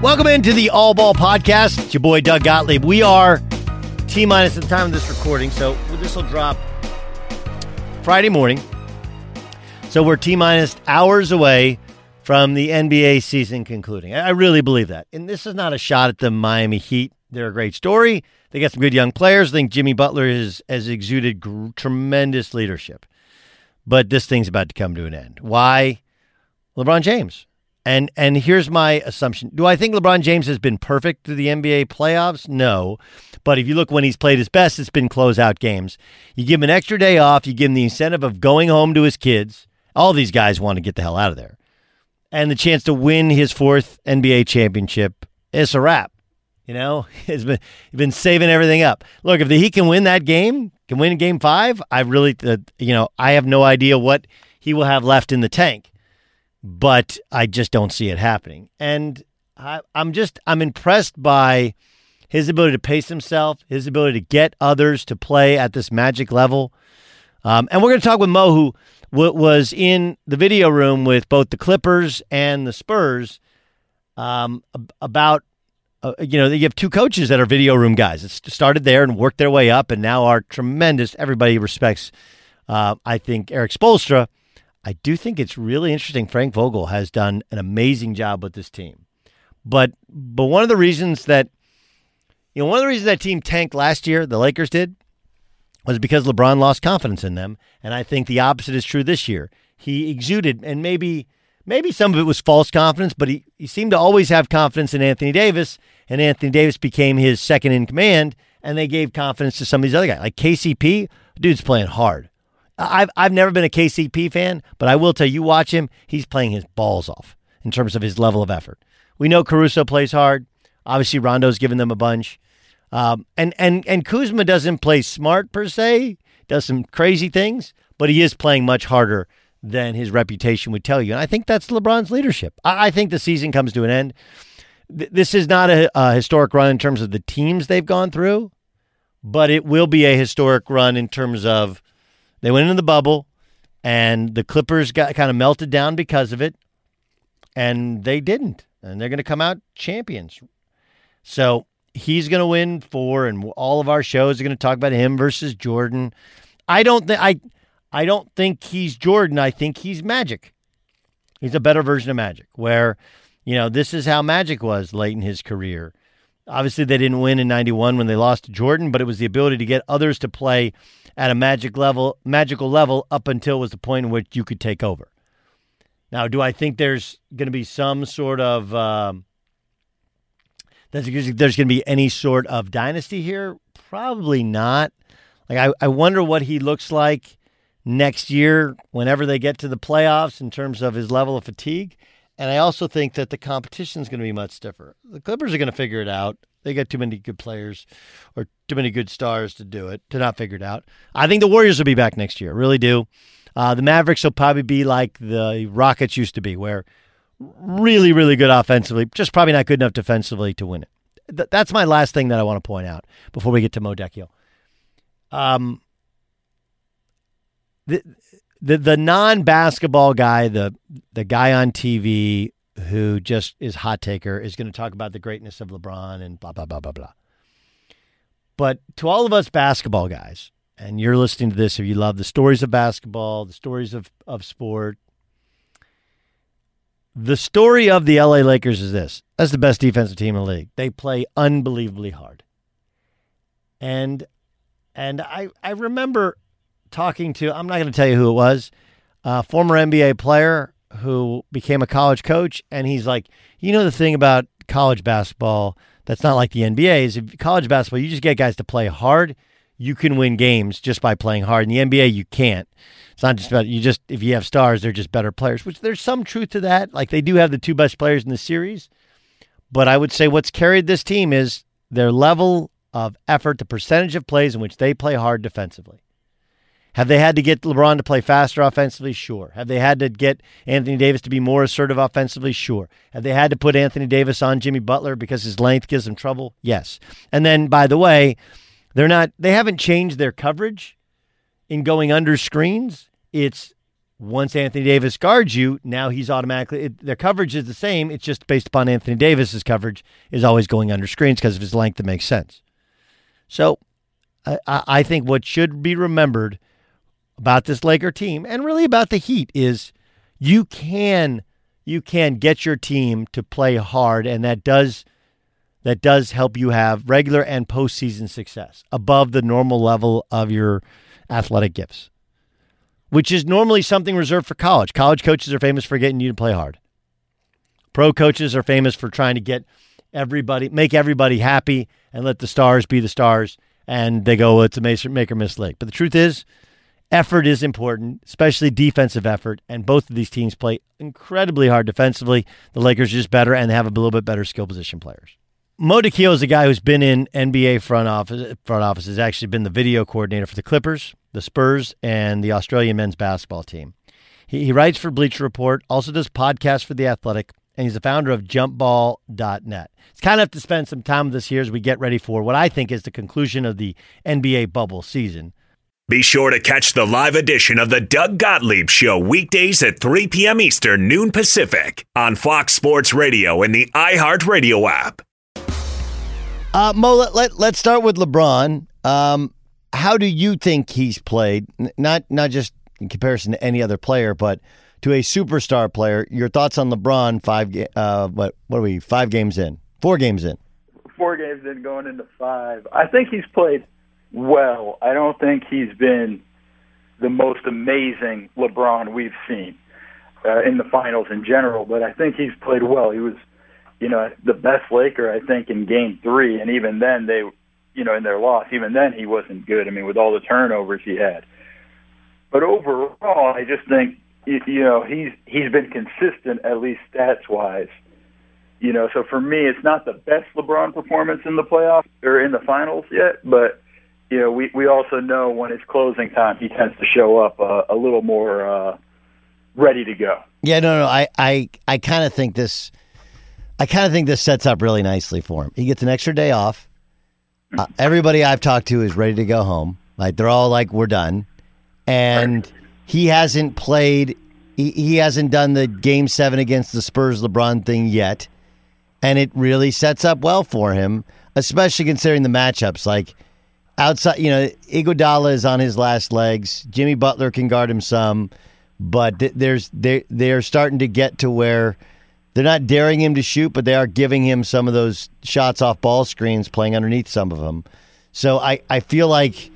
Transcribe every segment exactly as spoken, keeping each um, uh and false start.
Welcome into the All Ball Podcast. It's your boy, Doug Gottlieb. We are T-minus at the time of this recording, so this will drop Friday morning. So we're T-minus hours away from the N B A season concluding. I really believe that. And this is not a shot at the Miami Heat. They're a great story. They got some good young players. I think Jimmy Butler has, has exuded gr- tremendous leadership. But this thing's about to come to an end. Why? LeBron James. And and here's my assumption. Do I think LeBron James has been perfect through the N B A playoffs? No. But if you look when he's played his best, it's been closeout games. You give him an extra day off. You give him the incentive of going home to his kids. All these guys want to get the hell out of there. And the chance to win his fourth N B A championship, it's a wrap. You know, he's been, he's been saving everything up. Look, if the Heat can win that game, can win game five, I really, uh, you know, I have no idea what he will have left in the tank. But I just don't see it happening. And I, I'm just, I'm impressed by his ability to pace himself, his ability to get others to play at this magic level. Um, and we're going to talk with Mo, who w- was in the video room with both the Clippers and the Spurs um, about, uh, you know, you have two coaches that are video room guys. It started there and worked their way up and now are tremendous. Everybody respects, uh, I think, Eric Spoelstra. I do think it's really interesting. Frank Vogel has done an amazing job with this team. But but one of the reasons that, you know, one of the reasons that team tanked last year, the Lakers did, was because LeBron lost confidence in them. And I think the opposite is true this year. He exuded, and maybe maybe some of it was false confidence, but he, he seemed to always have confidence in Anthony Davis, and Anthony Davis became his second in command, and they gave confidence to some of these other guys. Like K C P, dude's playing hard. I've I've never been a K C P fan, but I will tell you, watch him, he's playing his balls off in terms of his level of effort. We know Caruso plays hard. Obviously, Rondo's given them a bunch. Um, and, and, and Kuzma doesn't play smart per se, does some crazy things, but he is playing much harder than his reputation would tell you. And I think that's LeBron's leadership. I, I think the season comes to an end. Th- this is not a, a historic run in terms of the teams they've gone through, but it will be a historic run in terms of they went into the bubble, and the Clippers got kind of melted down because of it, and they didn't. And they're going to come out champions. So he's going to win four, and all of our shows are going to talk about him versus Jordan. I don't think I, I don't think he's Jordan. I think he's Magic. He's a better version of Magic, where, you know, this is how Magic was late in his career. Obviously, they didn't win in ninety-one when they lost to Jordan, but it was the ability to get others to play at a magic level, magical level up until was the point in which you could take over. Now, do I think there's going to be some sort of um, there's, there's going to be any sort of dynasty here? Probably not. Like I, I wonder what he looks like next year whenever they get to the playoffs in terms of his level of fatigue. And I also think that the competition is going to be much stiffer. The Clippers are going to figure it out. They got too many good players or too many good stars to do it, to not figure it out. I think the Warriors will be back next year. Really do. Uh, the Mavericks will probably be like the Rockets used to be, where really, really good offensively, just probably not good enough defensively to win it. Th- that's my last thing that I want to point out before we get to Mo Decchio. Um, the the the non-basketball guy, the the guy on T V who just is hot taker, is going to talk about the greatness of LeBron and blah, blah, blah, blah, blah. But to all of us basketball guys, and you're listening to this if you love the stories of basketball, the stories of, of sport, the story of the L A Lakers is this. That's the best defensive team in the league. They play unbelievably hard. And and I, I remember talking to, I'm not going to tell you who it was, a former N B A player who became a college coach, and he's like, you know, the thing about college basketball that's not like the N B A is if college basketball, you just get guys to play hard. You can win games just by playing hard. In the N B A, you can't. It's not just about, you just, if you have stars, they're just better players, which there's some truth to that. Like they do have the two best players in the series. But I would say what's carried this team is their level of effort, the percentage of plays in which they play hard defensively. Have they had to get LeBron to play faster offensively? Sure. Have they had to get Anthony Davis to be more assertive offensively? Sure. Have they had to put Anthony Davis on Jimmy Butler because his length gives him trouble? Yes. And then, by the way, they're not, they haven't changed their coverage in going under screens. It's once Anthony Davis guards you, now he's automatically it, their coverage is the same. It's just based upon Anthony Davis's coverage is always going under screens because of his length. It makes sense. So I, I think what should be remembered about this Laker team and really about the Heat is you can you can get your team to play hard, and that does that does help you have regular and postseason success above the normal level of your athletic gifts, which is normally something reserved for college. College coaches are famous for getting you to play hard. Pro coaches are famous for trying to get everybody, make everybody happy and let the stars be the stars. And they go, well, it's a make or miss league. But the truth is, effort is important, especially defensive effort. And both of these teams play incredibly hard defensively. The Lakers are just better, and they have a little bit better skill position players. Mo Dakhil is a guy who's been in N B A front office. Front office has actually been the video coordinator for the Clippers, the Spurs, and the Australian men's basketball team. He, he writes for Bleacher Report, also does podcasts for The Athletic, and he's the founder of jump ball dot net. It's kind of have to spend some time with us here as we get ready for what I think is the conclusion of the N B A bubble season. Be sure to catch the live edition of the Doug Gottlieb Show weekdays at three p.m. Eastern, noon Pacific on Fox Sports Radio and the iHeartRadio app. Uh, Mo, let, let, let's start with LeBron. Um, how do you think he's played? N- not not just in comparison to any other player, but to a superstar player. Your thoughts on LeBron? Five, uh, what what are we? Five games in, four games in, four games in, going into five. I think he's played well. I don't think he's been the most amazing LeBron we've seen uh, in the finals in general, but I think he's played well. He was, you know, the best Laker, I think, in game three, and even then they, you know, in their loss, even then he wasn't good. I mean, with all the turnovers he had. But overall, I just think, you know, he's he's been consistent, at least stats-wise. You know, so for me, it's not the best LeBron performance in the playoffs or in the finals yet, but, you know, we, we also know when it's closing time, he tends to show up uh, a little more uh, ready to go. Yeah, no, no, I, I, I kind of think this, I kind of think this sets up really nicely for him. He gets an extra day off. Uh, everybody I've talked to is ready to go home. Like, they're all like, we're done. And he hasn't played, he, he hasn't done the game seven against the Spurs LeBron thing yet. And it really sets up well for him, especially considering the matchups. Like, outside, you know, Iguodala is on his last legs. Jimmy Butler can guard him some, but th- there's they they're starting to get to where they're not daring him to shoot, but they are giving him some of those shots off ball screens, playing underneath some of them. So I, I feel like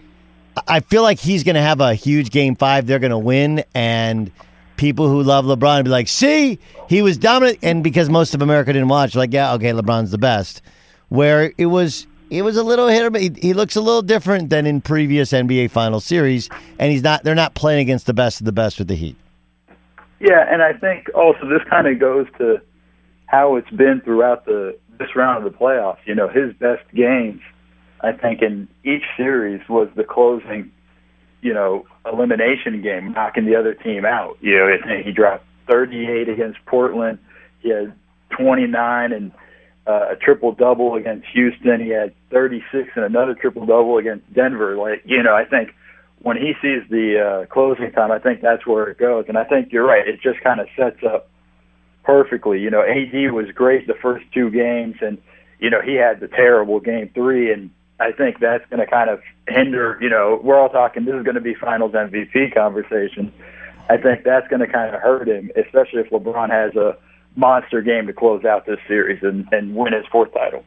I feel like he's going to have a huge game five. They're going to win, and people who love LeBron will be like, see, he was dominant. And because most of America didn't watch, like, yeah, okay, LeBron's the best. Where it was it was a little hit or miss. He, he looks a little different than in previous N B A final series, and he's not. They're not playing against the best of the best with the Heat. Yeah, and I think also this kind of goes to how it's been throughout the this round of the playoffs. You know, his best games, I think, in each series was the closing, you know, elimination game, knocking the other team out. You know, I think he dropped thirty-eight against Portland. He had twenty-nine and uh, a triple-double against Houston. He had thirty-six and another triple-double against Denver. Like, you know, I think when he sees the uh, closing time, I think that's where it goes. And I think you're right. It just kind of sets up perfectly. You know, A D was great the first two games, and, you know, he had the terrible game three, and I think that's going to kind of hinder, you know, we're all talking, this is going to be finals M V P conversation. I think that's going to kind of hurt him, especially if LeBron has a monster game to close out this series and, and win his fourth title.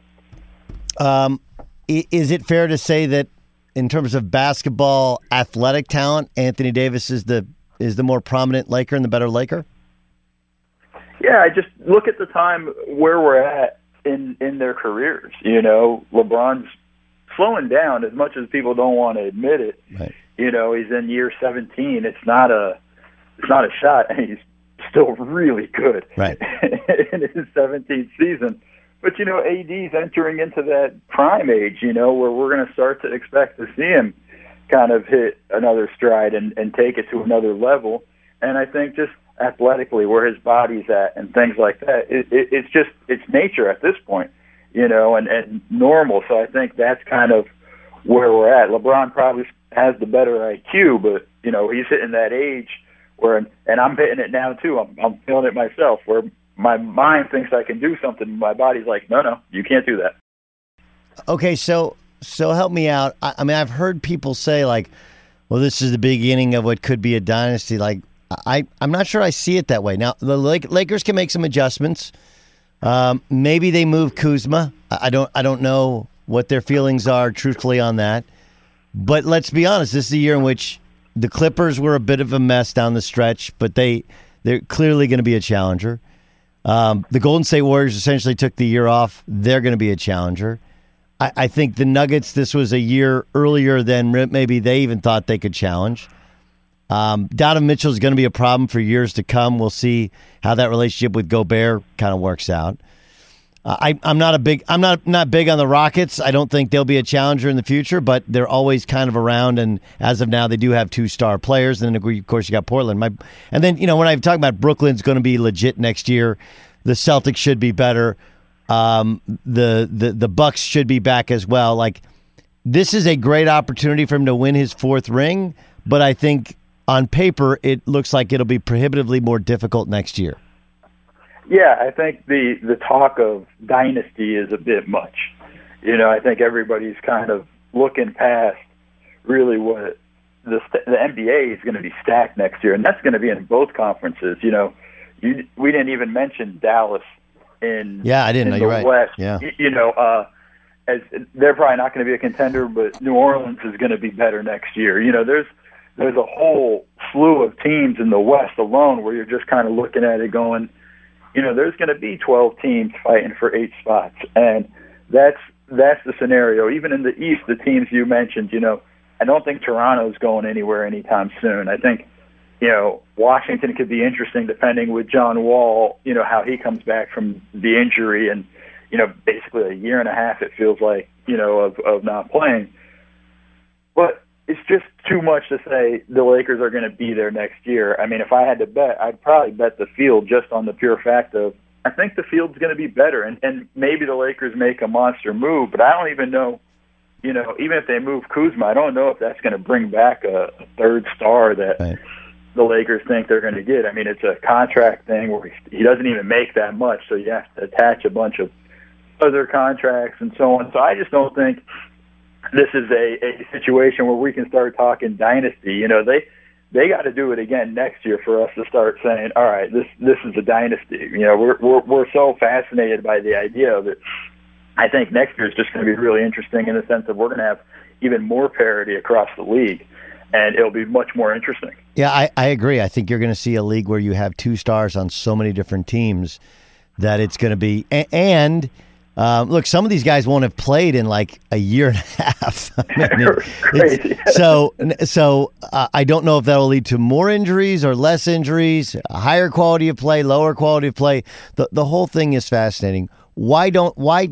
Um, is it fair to say that in terms of basketball athletic talent, Anthony Davis is the is the more prominent Laker and the better Laker? Yeah, I just look at the time where we're at in, in their careers. You know, LeBron's slowing down as much as people don't want to admit it. Right. You know, he's in year seventeen. It's not a it's not a shot, and he's still really good right. in his seventeenth season. But, you know, A D's entering into that prime age, you know, where we're going to start to expect to see him kind of hit another stride and, and take it to another level. And I think just athletically where his body's at and things like that, it, it, it's just it's nature at this point, you know, and, and normal. So I think that's kind of where we're at. LeBron probably has the better I Q, but, you know, he's hitting that age Where and I'm hitting it now too. I'm I'm feeling it myself. Where my mind thinks I can do something, my body's like, no, no, you can't do that. Okay, so so help me out. I, I mean, I've heard people say like, well, this is the beginning of what could be a dynasty. Like, I I'm not sure I see it that way. Now the Lakers can make some adjustments. Um, maybe they move Kuzma. I don't I don't know what their feelings are, truthfully, on that. But let's be honest, this is a year in which the Clippers were a bit of a mess down the stretch, but they, they're clearly going to be a challenger. Um, the Golden State Warriors essentially took the year off. They're going to be a challenger. I, I think the Nuggets, this was a year earlier than maybe they even thought they could challenge. Um, Donovan Mitchell is going to be a problem for years to come. We'll see how that relationship with Gobert kind of works out. Uh, I, I'm not a big. I'm not not big on the Rockets. I don't think they'll be a challenger in the future, but they're always kind of around. And as of now, they do have two star players. And then, of course, you got Portland. My, and then, you know, when I'm talking about Brooklyn's going to be legit next year, the Celtics should be better. Um, the the the Bucks should be back as well. Like, this is a great opportunity for him to win his fourth ring, but I think on paper it looks like it'll be prohibitively more difficult next year. Yeah, I think the, the talk of dynasty is a bit much. You know, I think everybody's kind of looking past really what the the N B A is going to be stacked next year, and that's going to be in both conferences. You know, you, we didn't even mention Dallas in yeah, I didn't know the you're right. West. Yeah, you, you know, uh, as they're probably not going to be a contender, but New Orleans is going to be better next year. You know, there's there's a whole slew of teams in the West alone where you're just kind of looking at it going, you know, there's going to be twelve teams fighting for eight spots, and that's that's the scenario. Even in the East, the teams you mentioned, you know, I don't think Toronto's going anywhere anytime soon. I think, you know, Washington could be interesting depending with John Wall, you know, how he comes back from the injury and, you know, basically a year and a half it feels like, you know, of, of not playing. But it's just too much to say the Lakers are going to be there next year. I mean, if I had to bet, I'd probably bet the field just on the pure fact of I think the field's going to be better, and, and maybe the Lakers make a monster move, but I don't even know, you know, even if they move Kuzma, I don't know if that's going to bring back a, a third star that right. the Lakers think they're going to get. I mean, it's a contract thing where he, he doesn't even make that much, so you have to attach a bunch of other contracts and so on. So I just don't think this is a, a situation where we can start talking dynasty. You know, they they got to do it again next year for us to start saying, all right, this this is a dynasty. You know, we're we're we're so fascinated by the idea of it. I think next year is just going to be really interesting in the sense that we're going to have even more parity across the league, and it'll be much more interesting. Yeah, I, I agree. I think you're going to see a league where you have two stars on so many different teams that it's going to be – and – Um, look, some of these guys won't have played in like a year and a half. I mean, Crazy. So, so uh, I don't know if that will lead to more injuries or less injuries, a higher quality of play, lower quality of play. The the whole thing is fascinating. Why don't why?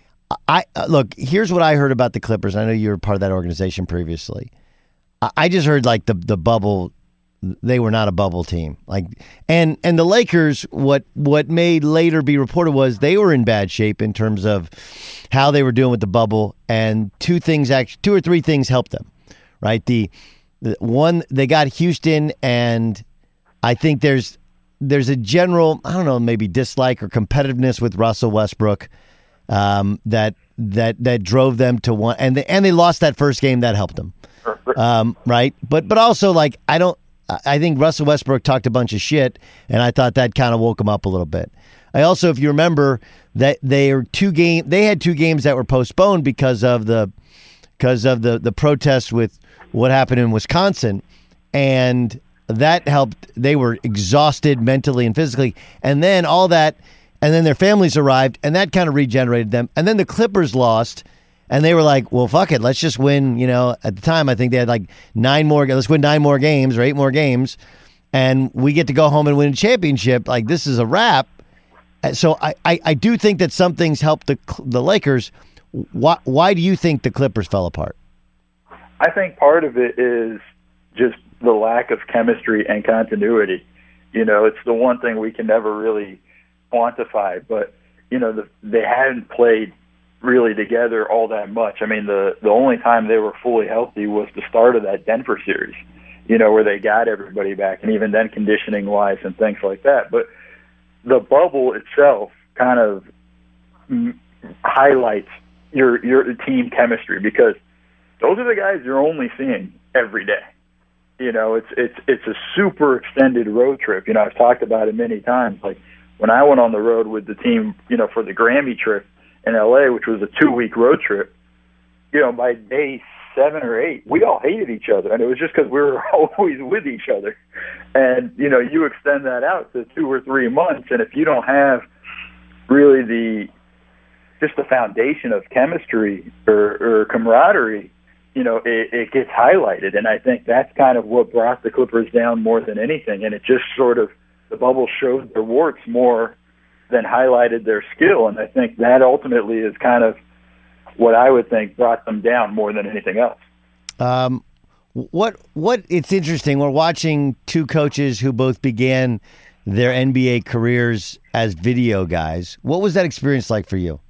I uh, look. Here's what I heard about the Clippers. I know you were part of that organization previously. I, I just heard like the the bubble. They were not a bubble team. Like, and and the Lakers, what what made later be reported was they were in bad shape in terms of how they were doing with the bubble. And two things, actually, two or three things helped them, right? The, the one, they got Houston, and I think there's there's a general, I don't know, maybe dislike or competitiveness with Russell Westbrook um, that that that drove them to one, and they, and they lost that first game. That helped them, um, right? But but also like I don't. I think Russell Westbrook talked a bunch of shit, and I thought that kind of woke him up a little bit. I also, if you remember, that they are two game, they had two games that were postponed because of the because of the the protests with what happened in Wisconsin, and that helped. They were exhausted mentally and physically, and then all that, and then their families arrived, and that kind of regenerated them. And then the Clippers lost. And they were like, well, fuck it. Let's just win. You know, at the time, I think they had like nine more. Let's win nine more games or eight more games. And we get to go home and win a championship. Like, this is a wrap. So I, I, I do think that some things helped the the Lakers. Why, why do you think the Clippers fell apart? I think part of it is just the lack of chemistry and continuity. You know, it's the one thing we can never really quantify. But, you know, the, they hadn't played really together all that much. I mean, the the only time they were fully healthy was the start of that Denver series. you know, where they got everybody back, and even then conditioning-wise and things like that. But the bubble itself kind of highlights your your team chemistry, because those are the guys you're only seeing every day. You know, it's it's it's a super extended road trip. You know, I've talked about it many times. Like when I went on the road with the team, you know, for the Grammy trip in L A, which was a two-week road trip, you know, by day seven or eight, we all hated each other, and it was just because we were always with each other. And, you know, you extend that out to two or three months, and if you don't have really the just the foundation of chemistry or, or camaraderie, you know, it, it gets highlighted. And I think that's kind of what brought the Clippers down more than anything. And it just sort of, the bubble showed their warts more than highlighted their skill. And I think that ultimately is kind of what I would think brought them down more than anything else. Um, what, what, it's interesting. We're watching two coaches who both began their N B A careers as video guys. What was that experience like for you?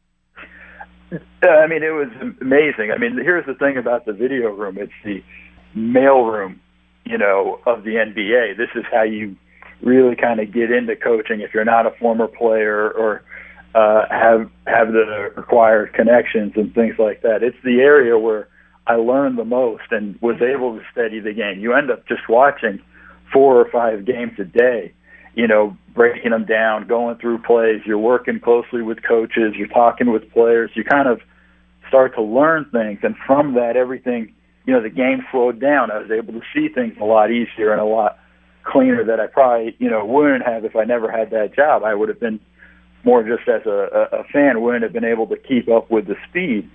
Uh, I mean, it was amazing. I mean, here's the thing about the video room. It's the mailroom, you know, of the N B A. This is how you really kind of get into coaching if you're not a former player or uh, have have the required connections and things like that. It's the area where I learned the most and was able to study the game. You end up just watching four or five games a day, you know, breaking them down, going through plays. You're working closely with coaches. You're talking with players. You kind of start to learn things. And from that, everything, you know, the game slowed down. I was able to see things a lot easier and a lot cleaner that I probably, you know, wouldn't have if I never had that job. I would have been more just as a, a fan, wouldn't have been able to keep up with the speed.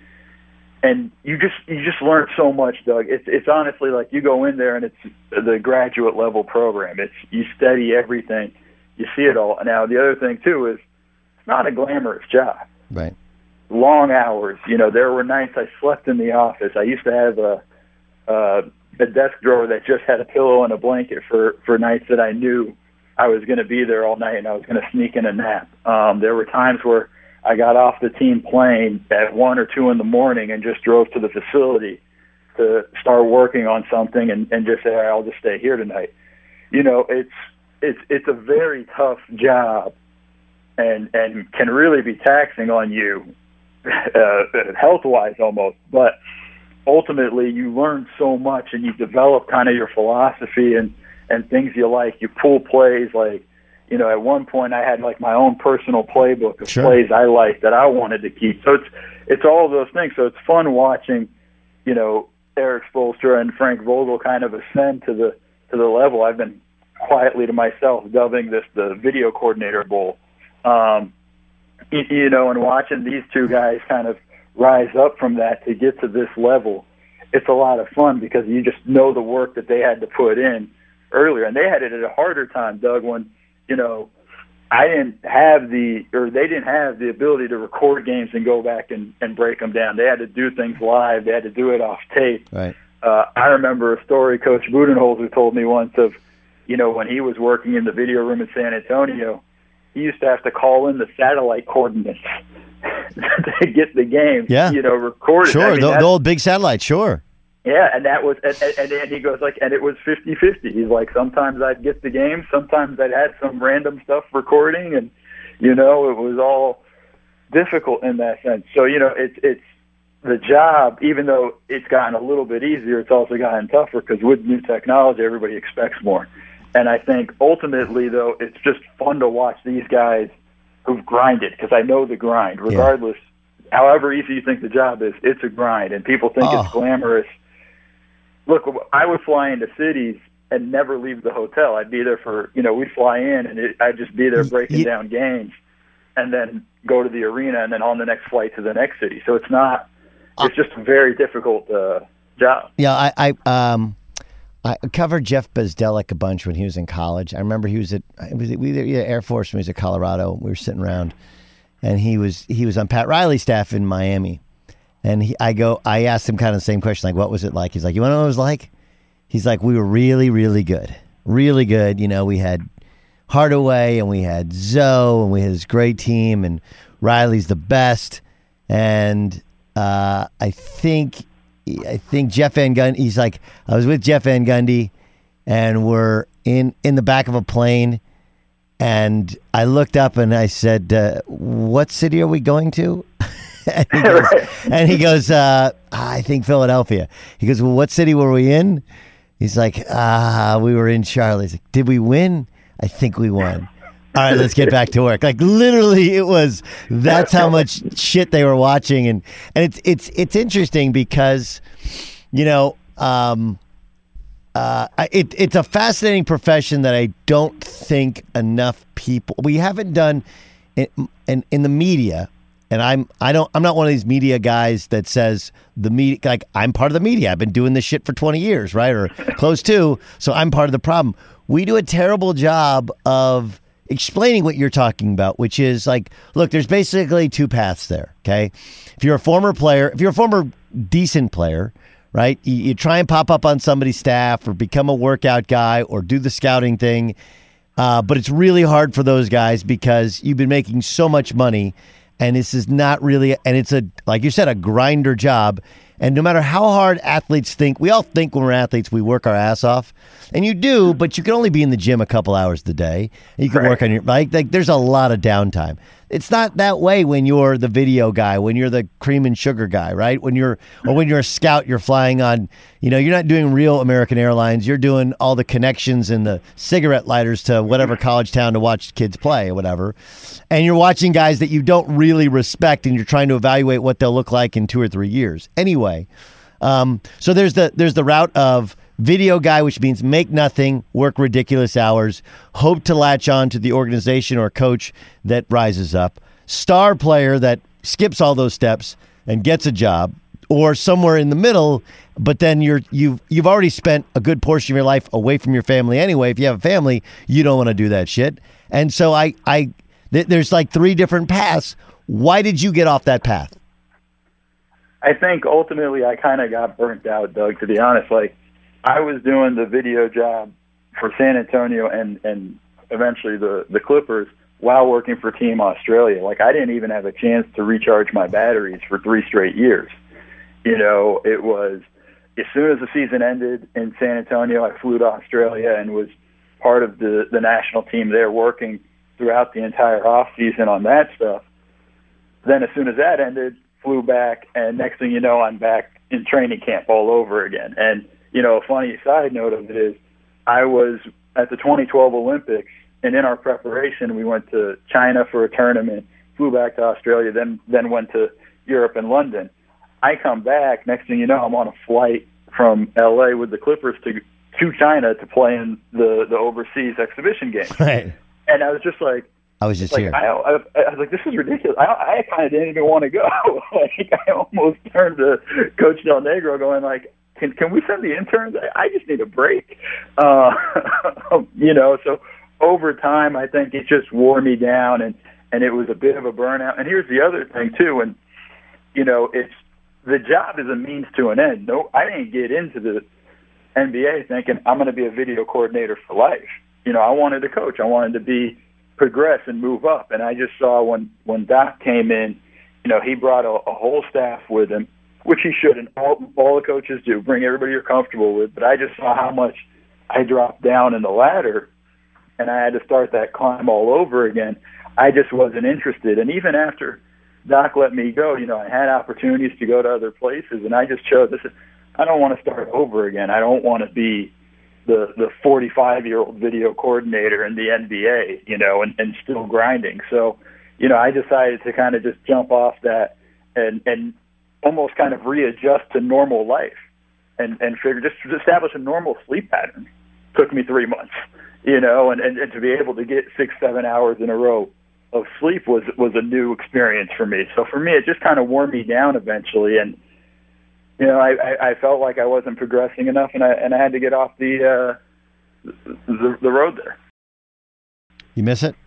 And you just you just learn so much, Doug. It's it's honestly like you go in there and it's the graduate level program. It's you study everything, you see it all. Now the other thing too is it's not a glamorous job. Right. Long hours. You know, there were nights I slept in the office. I used to have a a, a desk drawer that just had a pillow and a blanket for for nights that I knew I was going to be there all night and I was going to sneak in a nap. Um, there were times where I got off the team plane at one or two in the morning and just drove to the facility to start working on something and, and just say, all right, I'll just stay here tonight. You know, it's it's it's a very tough job and and can really be taxing on you, uh, health-wise almost. But ultimately, you learn so much and you develop kind of your philosophy and, and things you like. You pull plays like, you know, at one point I had like my own personal playbook of Sure. plays I liked that I wanted to keep. So it's it's all of those things. So it's fun watching, you know, Eric Spoelstra and Frank Vogel kind of ascend to the to the level. I've been quietly to myself dubbing this the video coordinator bowl. Um, you, you know, and watching these two guys kind of rise up from that to get to this level, it's a lot of fun because you just know the work that they had to put in earlier, and they had it at a harder time, Doug, when you know, I didn't have the, or they didn't have the ability to record games and go back and, and break them down. They had to do things live. They had to do it off tape. Right. Uh, I remember a story Coach Budenholzer told me once of, you know, when he was working in the video room in San Antonio, he used to have to call in the satellite coordinates to get the game, yeah. you know, recorded. Sure, I mean, the, the old big satellite, sure. Yeah, and that was, and, and, and he goes like, and it was fifty-fifty. He's like, sometimes I'd get the game, sometimes I'd had some random stuff recording, and, you know, it was all difficult in that sense. So, you know, it's, it's the job, even though it's gotten a little bit easier, it's also gotten tougher because with new technology, everybody expects more. And I think ultimately, though, it's just fun to watch these guys who've grinded, because I know the grind, regardless, yeah. however easy you think the job is, it's a grind, and people think oh. it's glamorous. Look, I would fly into cities and never leave the hotel. I'd be there for, you know, we'd fly in and it, I'd just be there breaking you, down games and then go to the arena and then on the next flight to the next city. So it's not, it's just a very difficult uh, job. Yeah, I, I, um, I covered Jeff Bezdelek a bunch when he was in college. I remember he was at, was it, we were yeah, Air Force when he was at Colorado. We were sitting around and he was, he was on Pat Riley's staff in Miami. And he, I go, I asked him kind of the same question, like, what was it like? He's like, you want to know what it was like? He's like, we were really, really good. Really good. You know, we had Hardaway and we had Zoe and we had this great team and Riley's the best. And uh, I think I think Jeff Van Gundy, he's like, I was with Jeff Van Gundy, and we're in, in the back of a plane, and I looked up and I said, uh, what city are we going to? and he goes, and he goes uh, I think Philadelphia. He goes, well, what city were we in? He's like, ah, we were in Charlotte. He's like, did we win? I think we won. All right, let's get back to work. Like literally, it was. That's how much shit they were watching, and and it's it's it's interesting because, you know, um, uh, it it's a fascinating profession that I don't think enough people. We haven't done in in, in the media, and I'm I don't I'm not one of these media guys that says the media, like I'm part of the media. I've been doing this shit for twenty years, right, or close to. So I'm part of the problem. We do a terrible job of explaining what you're talking about, which is like, look, there's basically two paths there, okay? If you're a former player, if you're a former decent player, right, you, you try and pop up on somebody's staff or become a workout guy or do the scouting thing, uh, but it's really hard for those guys because you've been making so much money, and this is not really, and it's a, like you said, a grinder job. And no matter how hard athletes think, we all think when we're athletes, we work our ass off. And you do, but you can only be in the gym a couple hours a day. You can right. work on your, like, like, there's a lot of downtime. It's not that way when you're the video guy, when you're the cream and sugar guy, right? When you're, or when you're a scout, you're flying on, you know, you're not doing real American Airlines. You're doing all the connections and the cigarette lighters to whatever college town to watch kids play or whatever. And you're watching guys that you don't really respect, and you're trying to evaluate what they'll look like in two or three years. Anyway, um, so there's the there's the route of video guy, which means make nothing, work ridiculous hours, hope to latch on to the organization or coach that rises up. Star player that skips all those steps and gets a job, or somewhere in the middle, but then you're you've you've already spent a good portion of your life away from your family anyway. If you have a family, you don't want to do that shit. And so I I th- there's like three different paths. Why did you get off that path? I think ultimately I kind of got burnt out, Doug, to be honest. Like, I was doing the video job for San Antonio and, and eventually the, the Clippers while working for Team Australia. Like, I didn't even have a chance to recharge my batteries for three straight years. You know, it was as soon as the season ended in San Antonio, I flew to Australia and was part of the, the national team there working throughout the entire off season on that stuff. Then as soon as that ended, flew back, and next thing you know, I'm back in training camp all over again. And you know, a funny side note of it is I was at the twenty twelve Olympics, and in our preparation, we went to China for a tournament, flew back to Australia, then then went to Europe and London. I come back, next thing you know, I'm on a flight from L A with the Clippers to to China to play in the, the overseas exhibition game. Right. And I was just like, I was just like, here. I, I, I was like, this is ridiculous. I, I kind of didn't even want to go. Like, I almost turned to Coach Del Negro going like, Can can we send the interns? I, I just need a break. Uh, you know, so over time, I think it just wore me down, and, and it was a bit of a burnout. And here's the other thing, too, and, you know, it's the job is a means to an end. No, I didn't get into the N B A thinking I'm going to be a video coordinator for life. You know, I wanted to coach. I wanted to be progress and move up. And I just saw when, when Doc came in, you know, he brought a, a whole staff with him, which he should, and all, all the coaches do, bring everybody you're comfortable with. But I just saw how much I dropped down in the ladder, and I had to start that climb all over again. I just wasn't interested. And even after Doc let me go, you know, I had opportunities to go to other places, and I just chose, I said, I don't want to start over again. I don't want to be the the forty-five-year-old video coordinator in the N B A, you know, and, and still grinding. So, you know, I decided to kind of just jump off that and, and almost kind of readjust to normal life and, and figure just to establish a normal sleep pattern. Took me three months, you know, and, and, and to be able to get six, seven hours in a row of sleep was was a new experience for me. So for me, it just kind of wore me down eventually, and you know, I, I, I felt like I wasn't progressing enough, and I and I had to get off the uh, the, the road there. You miss it?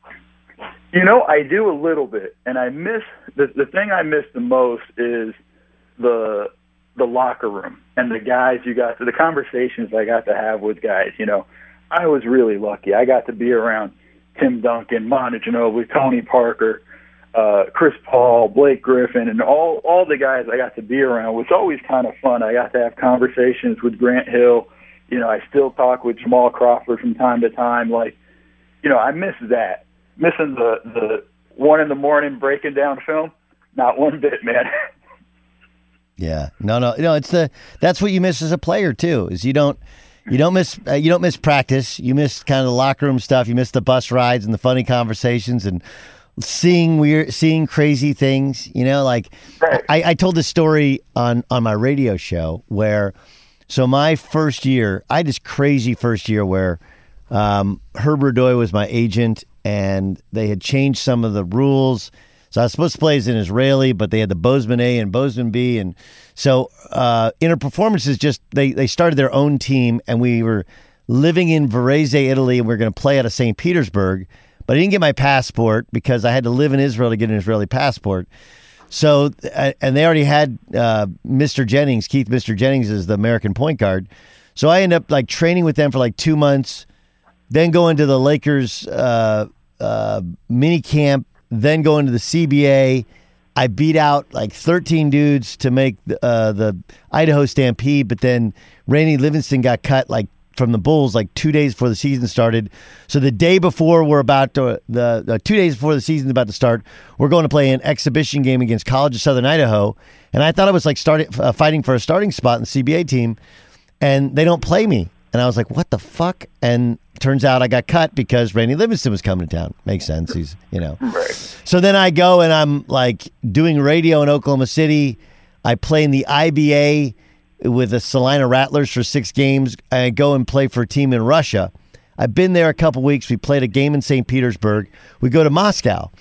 You know, I do a little bit, and I miss the the thing I miss the most is the the locker room and the guys you got, the conversations I got to have with guys. You know, I was really lucky. I got to be around Tim Duncan, Manu Ginobili, Tony Parker, uh, Chris Paul, Blake Griffin, and all all the guys I got to be around was always kind of fun. I got to have conversations with Grant Hill. You know, I still talk with Jamal Crawford from time to time. Like, you know, I miss that. Missing the the one in the morning breaking down film, not one bit, man. Yeah, no, no, no. It's the that's what you miss as a player too. Is you don't you don't miss uh, you don't miss practice. You miss kind of the locker room stuff. You miss the bus rides and the funny conversations and seeing weird, seeing crazy things. You know, like right. I, I told this story on on my radio show where, so my first year, I had this crazy first year where um, Herb Radoy was my agent. And they had changed some of the rules. So I was supposed to play as an Israeli, but they had the Bozeman A and Bozeman B. And so uh, Inner Performances just, they, they started their own team, and we were living in Varese, Italy, and we were going to play out of Saint Petersburg. But I didn't get my passport because I had to live in Israel to get an Israeli passport. So, and they already had uh, Mister Jennings, Keith Mister Jennings is the American point guard. So I ended up like training with them for like two months. Then going to the Lakers uh, uh, mini camp, then going to the C B A. I beat out like thirteen dudes to make uh, the Idaho Stampede, but then Randy Livingston got cut like from the Bulls like two days before the season started. So the day before we're about to, the, the two days before the season's about to start, we're going to play an exhibition game against College of Southern Idaho. And I thought I was like starting, uh, fighting for a starting spot in the C B A team, and they don't play me. And I was like, what the fuck? And turns out I got cut because Randy Livingston was coming to town. Makes sense. He's, you know. Right. So then I go and I'm like doing radio in Oklahoma City. I play in the I B A with the Salina Rattlers for six games. I go and play for a team in Russia. I've been there a couple weeks. We played a game in Saint Petersburg. We go to Moscow.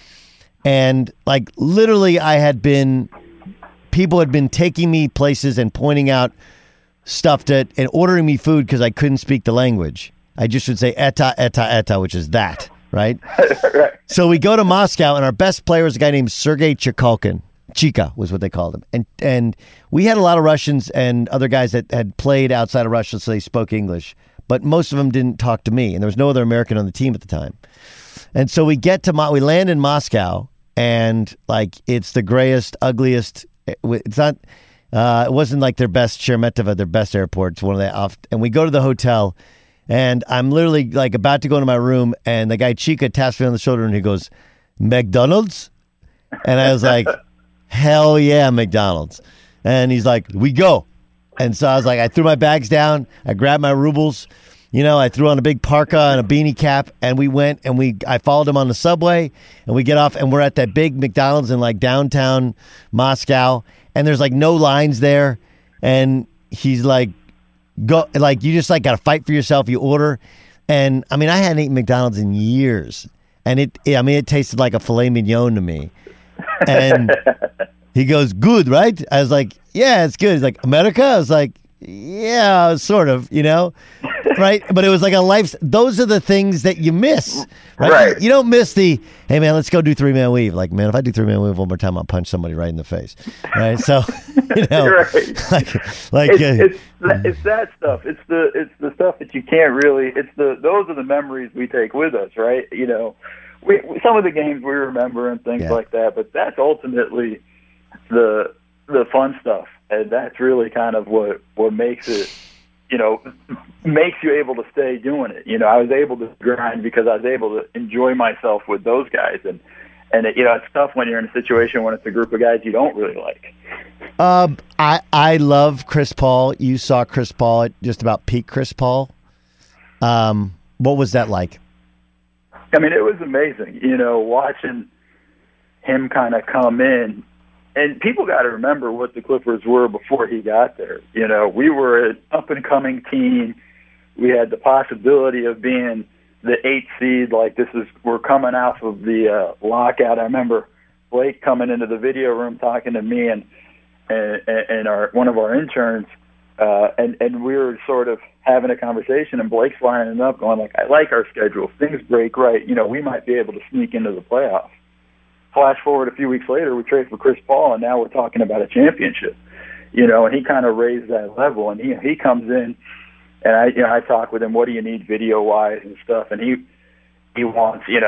And like literally I had been, people had been taking me places and pointing out stuff that, and ordering me food because I couldn't speak the language. I just would say eta, eta, eta, which is that, right? Right. So we go to Moscow, and our best player was a guy named Sergei Chikalkin. Chika was what they called him. And and we had a lot of Russians and other guys that had played outside of Russia, so they spoke English. But most of them didn't talk to me, and there was no other American on the team at the time. And so we get to, Mo- we land in Moscow, and like it's the grayest, ugliest, it's not... Uh, it wasn't like their best Sheremetyevo, their best airport. It's one of the off, and we go to the hotel, and I'm literally like about to go into my room, and the guy Chika taps me on the shoulder, and he goes, "McDonald's?" And I was like, "Hell yeah, McDonald's!" And he's like, "We go." And so I was like, I threw my bags down, I grabbed my rubles, you know, I threw on a big parka and a beanie cap, and we went and we I followed him on the subway, and we get off, and we're at that big McDonald's in like downtown Moscow. And there's like no lines there, and he's like, "Go!" Like you just like got to fight for yourself. You order, and I mean, I hadn't eaten McDonald's in years, and it, it I mean, it tasted like a filet mignon to me. And he goes, "Good, right?" I was like, "Yeah, it's good." He's like, "America?" I was like, "Yeah, sort of," you know, right? But it was like a life. Those are the things that you miss, right? Right. You, you don't miss the, "Hey man, let's go do three man weave." Like, man, if I do three man weave one more time, I'll punch somebody right in the face, right? So, you know, Right. like, like it's, uh, it's that, it's that stuff. It's the it's the stuff that you can't really. It's the those are the memories we take with us, right? You know, we, we some of the games we remember and things Yeah. like that, but that's ultimately the the fun stuff, and that's really kind of what what makes it. You know, makes you able to stay doing it. You know, I was able to grind because I was able to enjoy myself with those guys, and and it, you know, it's tough when you're in a situation when it's a group of guys you don't really like. Um, I I love Chris Paul. You saw Chris Paul at just about peak Chris Paul. Um, what was that like? I mean, it was amazing. You know, watching him kind of come in. And people got to remember what the Clippers were before he got there. You know, we were an up-and-coming team. We had the possibility of being the eighth seed. Like, this is, we're coming off of the uh, lockout. I remember Blake coming into the video room talking to me and and, and our one of our interns, uh, and, and we were sort of having a conversation, and Blake's lining up going, like, I like our schedule. If things break right, you know, we might be able to sneak into the playoffs. Flash forward a few weeks later, we trade for Chris Paul, and now we're talking about a championship. You know, and he kind of raised that level. And he he comes in, and I you know I talk with him. What do you need video wise and stuff? And he he wants you know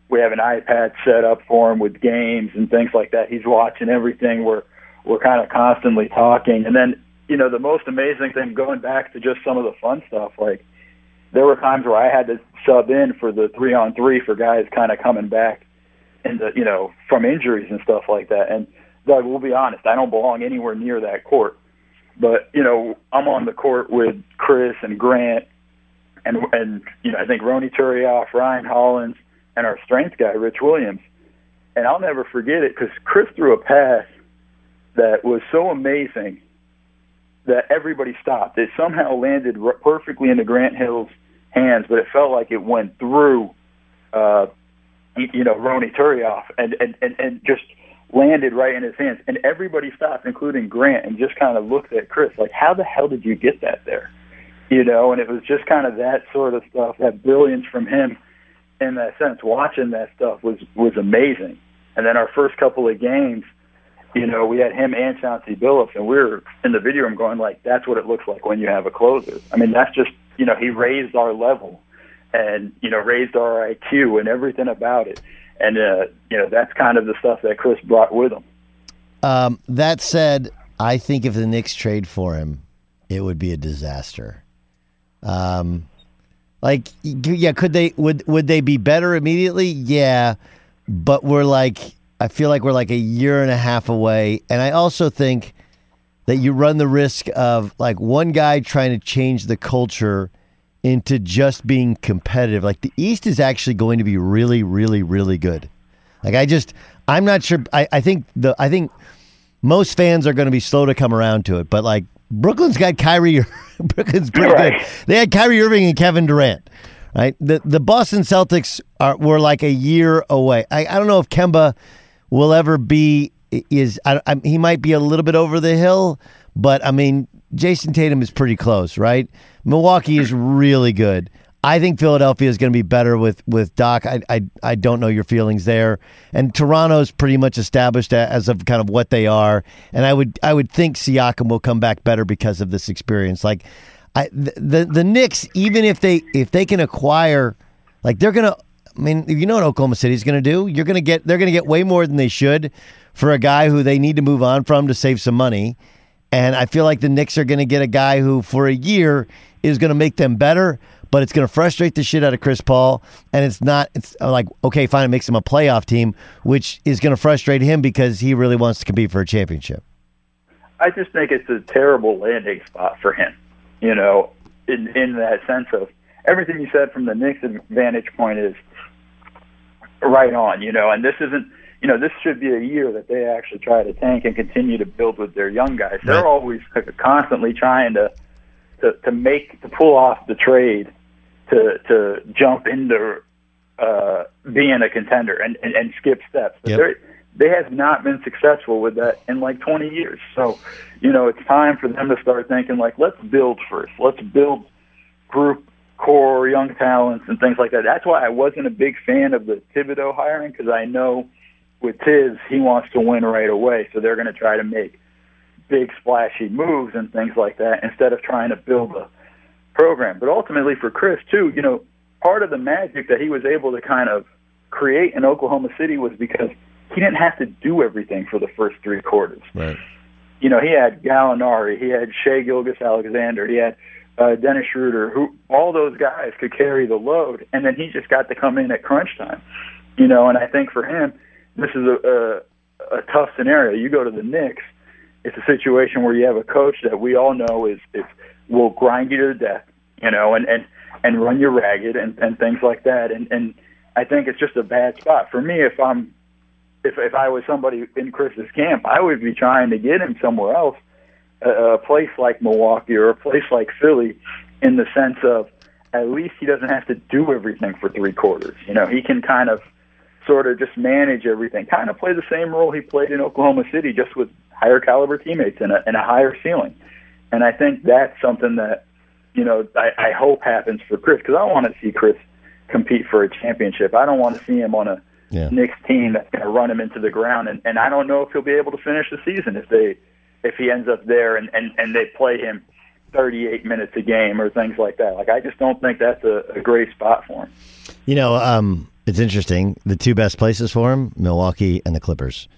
we have an iPad set up for him with games and things like that. He's watching everything. We're we're kind of constantly talking. And then, you know, the most amazing thing, going back to just some of the fun stuff, like there were times where I had to sub in for the three on three for guys kind of coming back and the, you know, from injuries and stuff like that. And Doug, we'll be honest, I don't belong anywhere near that court. But, you know, I'm on the court with Chris and Grant and, and you know, I think Ronny Turioff, Ryan Hollins, and our strength guy, Rich Williams. And I'll never forget it because Chris threw a pass that was so amazing that everybody stopped. It somehow landed perfectly into Grant Hill's hands, but it felt like it went through, uh, you know, Ronny Turioff and, and, and, and just landed right in his hands. And everybody stopped, including Grant, and just kind of looked at Chris like, how the hell did you get that there? You know, and it was just kind of that sort of stuff, that brilliance from him in that sense. Watching that stuff was, was amazing. And then our first couple of games, you know, we had him and Chauncey Billups, and we were in the video room going like, that's what it looks like when you have a closer. I mean, that's just, you know, he raised our level and, you know, raised our I Q and everything about it. And, uh, you know, that's kind of the stuff that Chris brought with him. Um, that said, I think if the Knicks trade for him, it would be a disaster. Um, like, yeah, could they, would, would they be better immediately? Yeah. But we're like, I feel like we're like a year and a half away. And I also think that you run the risk of like one guy trying to change the culture into just being competitive. Like the East is actually going to be really, really, really good. Like I just, I'm not sure. I, I think the, I think most fans are going to be slow to come around to it, but like Brooklyn's got Kyrie, Brooklyn's pretty right. good. They had Kyrie Irving and Kevin Durant. Right, the the Boston Celtics are were like a year away. I, I don't know if Kemba will ever be is I, I, he might be a little bit over the hill, but I mean Jason Tatum is pretty close, right? Milwaukee is really good. I think Philadelphia is going to be better with with Doc. I, I I don't know your feelings there, and Toronto's pretty much established as of kind of what they are, and I would I would think Siakam will come back better because of this experience. Like. I, the, the the Knicks, even if they if they can acquire, like they're gonna, I mean, you know what Oklahoma City's gonna do? You're gonna get they're gonna get way more than they should for a guy who they need to move on from to save some money, and I feel like the Knicks are gonna get a guy who for a year is gonna make them better, but it's gonna frustrate the shit out of Chris Paul, and it's not. It's like okay, fine, it makes him a playoff team, which is gonna frustrate him because he really wants to compete for a championship. I just think it's a terrible landing spot for him. You know, in in that sense of everything you said from the Knicks' vantage point is right on, you know, and this isn't, you know, this should be a year that they actually try to tank and continue to build with their young guys. They're always constantly trying to, to, to make, to pull off the trade to to jump into uh, being a contender and, and, and skip steps. But yep. They have not been successful with that in like twenty years. So, you know, it's time for them to start thinking like, let's build first. Let's build group, core, young talents and things like that. That's why I wasn't a big fan of the Thibodeau hiring because I know with Tiz, he wants to win right away. So they're going to try to make big splashy moves and things like that instead of trying to build a program. But ultimately for Chris too, you know, part of the magic that he was able to kind of create in Oklahoma City was because he didn't have to do everything for the first three quarters. Right. You know, he had Gallinari, he had Shai Gilgeous-Alexander, he had uh, Dennis Schroeder, who all those guys could carry the load, and then he just got to come in at crunch time. You know, and I think for him, this is a, a, a tough scenario. You go to the Knicks, it's a situation where you have a coach that we all know is, is will grind you to death, you know, and, and, and run you ragged and, and things like that. And, and I think it's just a bad spot. For me, if I'm If if I was somebody in Chris's camp, I would be trying to get him somewhere else, a, a place like Milwaukee or a place like Philly, in the sense of at least he doesn't have to do everything for three quarters. You know, he can kind of sort of just manage everything, kind of play the same role he played in Oklahoma City, just with higher caliber teammates and a, and a higher ceiling. And I think that's something that, you know, I, I hope happens for Chris, because I want to see Chris compete for a championship. I don't want to see him on a Yeah. Knicks team that's going to run him into the ground, and, and I don't know if he'll be able to finish the season if they if he ends up there and, and, and they play him thirty-eight minutes a game or things like that. Like I just don't think that's a, a great spot for him. You know, um, it's interesting. The two best places for him, Milwaukee and the Clippers.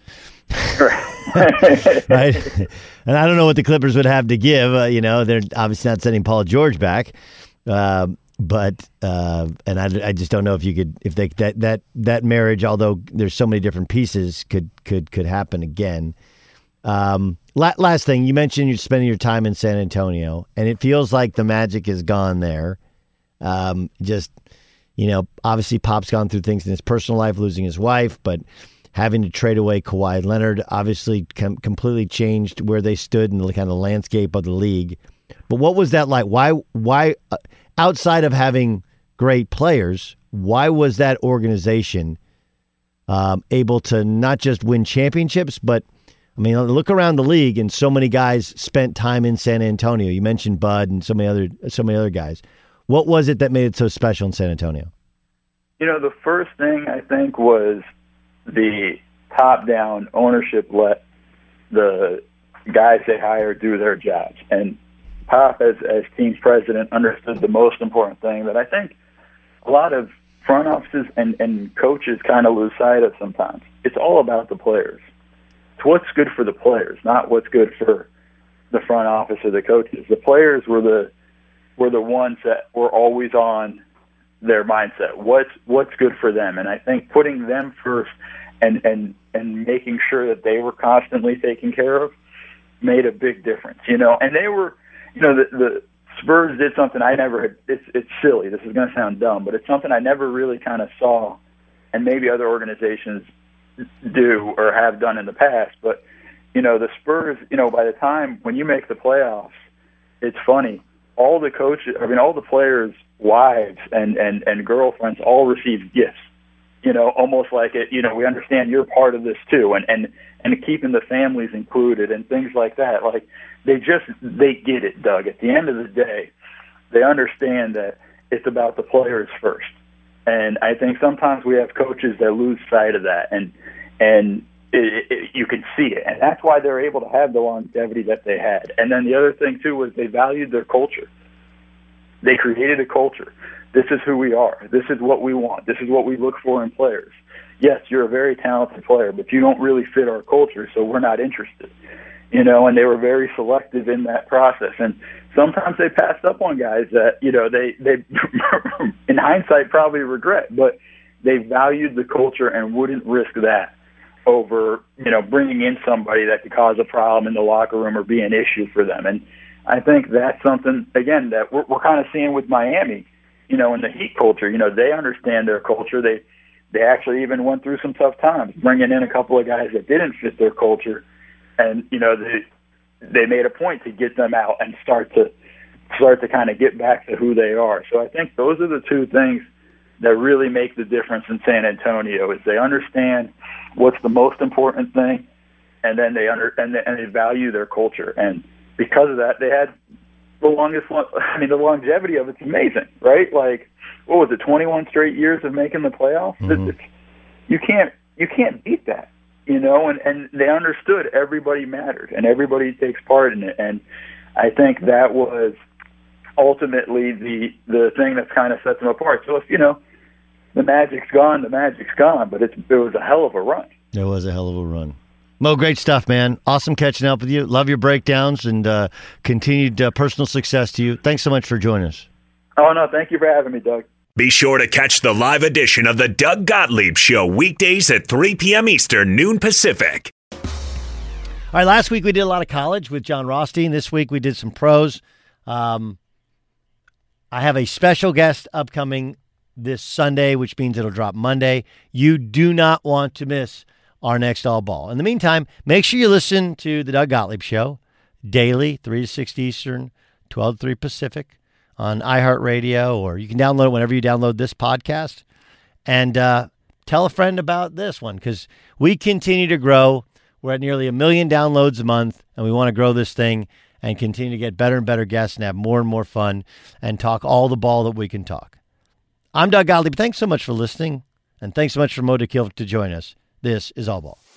Right? And I don't know what the Clippers would have to give. Uh, you know, they're obviously not sending Paul George back. Uh, but, uh, and I, I just don't know if you could, if they, that, that, that marriage, although there's so many different pieces, could, could, could happen again. Um, la- last thing, you mentioned you're spending your time in San Antonio, and it feels like the magic is gone there. Um, just, you know, obviously Pop's gone through things in his personal life, losing his wife, but having to trade away Kawhi Leonard obviously com- completely changed where they stood in the kind of landscape of the league. But what was that like? Why, why, uh, outside of having great players, why was that organization um, able to not just win championships, but I mean, look around the league, and so many guys spent time in San Antonio. You mentioned Bud and so many other, so many other guys. What was it that made it so special in San Antonio? You know, the first thing I think was the top-down ownership let the guys they hire do their jobs. And Pop, as, as team's president, understood the most important thing that I think a lot of front offices and, and coaches kind of lose sight of sometimes. It's all about the players. It's what's good for the players, not what's good for the front office or the coaches. The players were the were the ones that were always on their mindset. What's what's good for them, and I think putting them first and and and making sure that they were constantly taken care of made a big difference. You know, and they were, you know, the, the Spurs did something I never had. It's it's silly. This is going to sound dumb, but it's something I never really kind of saw, and maybe other organizations do or have done in the past. But you know, the Spurs, you know, by the time when you make the playoffs, it's funny. All the coaches, I mean, all the players' wives and, and, and girlfriends all received gifts, you know, almost like it, you know, we understand you're part of this too. And, and, and keeping the families included and things like that. Like they just, they get it, Doug. At the end of the day, they understand that it's about the players first. And I think sometimes we have coaches that lose sight of that, and, and it, it, you can see it. And that's why they're able to have the longevity that they had. And then the other thing, too, was they valued their culture. They created a culture. This is who we are. This is what we want. This is what we look for in players. Yes, you're a very talented player, but you don't really fit our culture, so we're not interested. You know, and they were very selective in that process. And sometimes they passed up on guys that, you know, they, they in hindsight probably regret, but they valued the culture and wouldn't risk that over, you know, bringing in somebody that could cause a problem in the locker room or be an issue for them. And I think that's something, again, that we're, we're kind of seeing with Miami, you know, in the Heat culture. You know, they understand their culture. They they actually even went through some tough times, bringing in a couple of guys that didn't fit their culture. And, you know, they, they made a point to get them out and start to start to kind of get back to who they are. So I think those are the two things that really make the difference in San Antonio, is they understand what's the most important thing, and then they under and they, and they value their culture. And because of that, they had the longest. I mean, the longevity of it's amazing, right? Like, what was it, twenty-one straight years of making the playoffs? Mm-hmm. It's, you can't you can't beat that, you know. And and they understood everybody mattered and everybody takes part in it. And I think that was ultimately the the thing that kind of sets them apart. So if you know. The magic's gone, the magic's gone, but it's, it was a hell of a run. It was a hell of a run. Mo, great stuff, man. Awesome catching up with you. Love your breakdowns, and uh, continued uh, personal success to you. Thanks so much for joining us. Oh, no, thank you for having me, Doug. Be sure to catch the live edition of the Doug Gottlieb Show weekdays at three p.m. Eastern, noon Pacific. All right, last week we did a lot of college with John Rothstein. This week we did some pros. Um, I have a special guest upcoming this Sunday, which means it'll drop Monday. You do not want to miss our next All Ball. In the meantime, make sure you listen to the Doug Gottlieb Show daily, three to six Eastern, twelve to three Pacific on iHeartRadio, or you can download it whenever you download this podcast. And uh, tell a friend about this one, because we continue to grow. We're at nearly a million downloads a month, and we want to grow this thing and continue to get better and better guests and have more and more fun and talk all the ball that we can talk. I'm Doug Gottlieb. Thanks so much for listening, and thanks so much for Mo Dakhil to join us. This is All Ball.